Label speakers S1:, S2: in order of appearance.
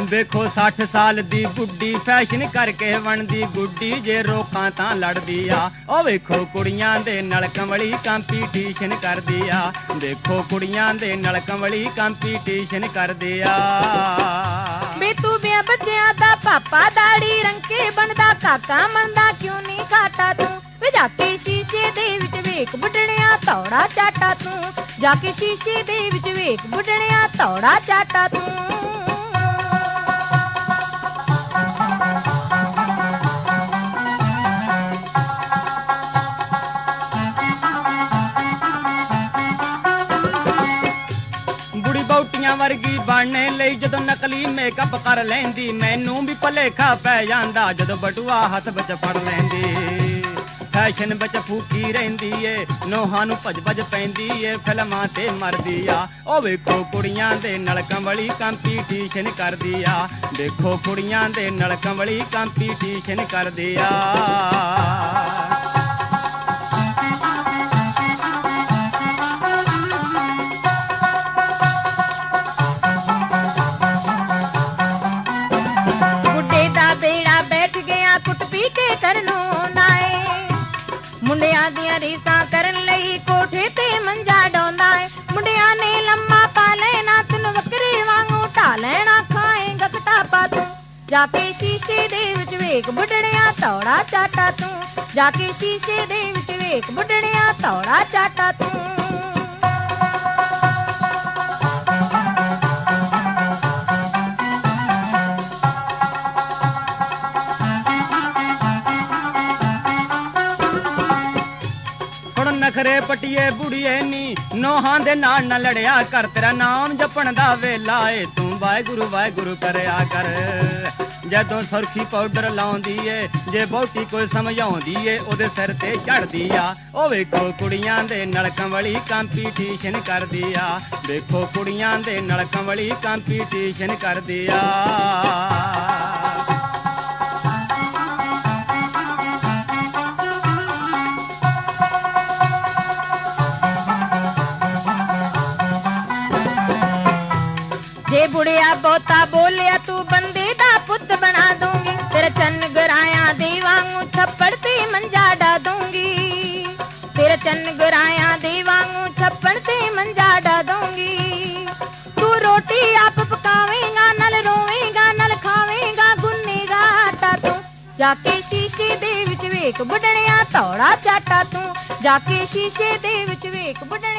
S1: ਵੇਖੋ 60 ਸਾਲ ਦੀ ਬੁੱਢੀ ਫੈਸ਼ਨ ਕਰਕੇ ਬਣਦੀ ਗੁੱਡੀ ਜੇ ਰੋਕਾਂ ਤਾਂ ਲੜਦੀ ਆ ਉਹ ਵੇਖੋ ਕੁੜੀਆਂ ਦੇ ਨਾਲ ਕੰਵਲੀ ਕੰਪੀਟੀਸ਼ਨ ਕਰਦੀ ਆ ਦੇਖੋ ਕੁੜੀਆਂ ਦੇ ਨਾਲ ਕੰਵਲੀ ਕੰਪੀਟੀਸ਼ਨ ਕਰਦੀ ਆ
S2: ਵੇ ਤੂੰ ਬਿਆ ਬੱਚਿਆਂ ਦਾ ਪਾਪਾ ਦਾੜੀ ਰੰਕੇ ਬਣਦਾ ਕਾਕਾ ਮੰਦਾ ਕਿਉਂ ਨਹੀਂ ਖਾਤਾ ਤੂੰ ਵੇ ਜਾ ਕੇ ਸ਼ੀਸ਼ੇ ਦੇ ਵਿੱਚ ਵੇਖ ਬੁੱਢਣਿਆ ਤੌੜਾ ਚਾਟਾ ਤੂੰ ਜਾ ਕੇ ਸ਼ੀਸ਼ੇ ਦੇ ਵਿੱਚ ਵੇਖ ਬੁੱਢਣਿਆ ਤੌੜਾ ਚਾਟਾ ਤੂੰ
S1: ਬੌਟੀਆਂ ਵਰਗੀ ਬਣਨੇ ਲਈ ਜਦੋਂ ਨਕਲੀ ਮੇਕਅਪ ਕਰ ਲੈਂਦੀ ਮੈਨੂੰ ਵੀ ਭਲੇਖਾ ਪੈ ਜਾਂਦਾ ਜਦੋਂ ਬਟੂਆ ਹੱਥ ਵਿੱਚ ਫੜ ਲੈਂਦੀ ਫੈਸ਼ਨ ਵਿੱਚ ਫੂਕੀ ਰਹਿੰਦੀ ਏ ਨੋਹਾਂ ਨੂੰ ਭੱਜ ਪੈਂਦੀ ਏ ਫਿਲਮਾਂ ਤੇ ਮਰਦੀ ਆ ਉਹ ਵੇਖੋ ਕੁੜੀਆਂ ਦੇ ਨਾਲ ਕੰਵਲੀ ਕੰਪੀਟੀਸ਼ਨ ਕਰਦੀ ਆ ਦੇਖੋ ਕੁੜੀਆਂ ਦੇ ਨਾਲ ਕੰਵਲੀ ਕੰਪੀਟੀਸ਼ਨ ਕਰਦੀ ਆ
S2: ਮੁੰਡਿਆਂ ਦੀਆਂ ਰੀਸਾਂ ਕਰਨ ਲਈ ਕੋਠੇ ਤੇ ਮੰਜਾ ਡਾਉਂਦਾ ਏ ਮੁੰਡਿਆਂ ਨੇ ਲੰਮਾ ਪਾ ਲੈਣਾ ਤੈਨੂੰ ਬੱਕਰੇ ਵਾਂਗੂ ਢਾ ਲੈਣਾ ਖਾਏਂਗਾ ਘਟਾਪਾ ਤੂੰ ਜਾ ਕੇ ਸ਼ੀਸ਼ੇ ਦੇ ਵਿੱਚ ਵੇਖ ਬੁੱਢਣਿਆ ਤੌੜਾ ਚਾਟਾ ਤੂੰ ਜਾ ਕੇ ਸ਼ੀਸ਼ੇ ਦੇ ਵਿੱਚ ਵੇਖ ਬੁੱਢਣਿਆ ਤੌੜਾ ਚਾਟਾ ਤੂੰ
S1: ਨਖਰੇ ਪਟੀਏ ਬੁੜੀਏ ਨੀ ਨੋਹਾਂ ਦੇ ਨਾਲ ਨਾ ਲੜਿਆ ਕਰ ਤੇਰਾ ਨਾਮ ਜਪਣ ਦਾ ਵੇਲਾ ਏ ਤੂੰ ਵਾਹਿਗੁਰੂ ਕਰਿਆ ਕਰ ਜਦੋਂ ਸੁਰਖੀ ਪਾਊਡਰ ਲਾਉਂਦੀ ਏ ਜੇ ਬਹੁਤੀ ਕੋਈ ਸਮਝਾਉਂਦੀ ਏ ਉਹਦੇ ਸਿਰ ਤੇ ਚੜਦੀ ਆ ਉਹ ਵੇਖੋ ਕੁੜੀਆਂ ਦੇ ਨਾਲ ਕੰਵਲੀ ਕੰਪੀਟੀਸ਼ਨ ਕਰਦੀ ਆ ਵੇਖੋ ਕੁੜੀਆਂ ਦੇ ਨਾਲ ਕੰਵਲੀ ਕੰਪੀਟੀਸ਼ਨ ਕਰਦੀ ਆ
S2: ਜੇ ਬੁੜਿਆ ਬਹੁਤਾ ਬੋਲਿਆ ਤੂੰ ਬੰਦੇ ਦਾ ਪੁੱਤ ਬਣਾ ਦੂੰਗੀ ਤੇਰੇ ਚੰਨ ਗਰਾਇਆ ਦੇ ਵਾਂਗੂ ਛੱਪੜ ਤੇ ਮੰਜਾ ਡਾ ਦੂੰਗੀ ਤੇਰੇ ਚੰਨ ਗਰਾਇਆ ਦੇ ਵਾਂਗੂ ਛੱਪੜ ਤੇ ਮੰਜਾ ਡਾ ਦੂੰਗੀ ਤੂੰ ਰੋਟੀ ਆਪ ਪਕਾਵੇਂਗਾ ਨਾਲ ਰੋਵੇਂਗਾ ਨਾਲ ਖਾਵੇਂਗਾ ਗੁੰਨੇਗਾ ਆਟਾ ਤੂੰ ਜਾ ਕੇ ਸ਼ੀਸ਼ੇ ਦੇ ਵਿੱਚ ਵੇਖ ਬੁੱਢਣਿਆ ਤੌੜਾ ਚਾਟਾ ਤੂੰ ਜਾ ਕੇ ਸ਼ੀਸ਼ੇ ਦੇ ਵਿੱਚ ਵੇਖ ਬੁੱਢਣਿਆ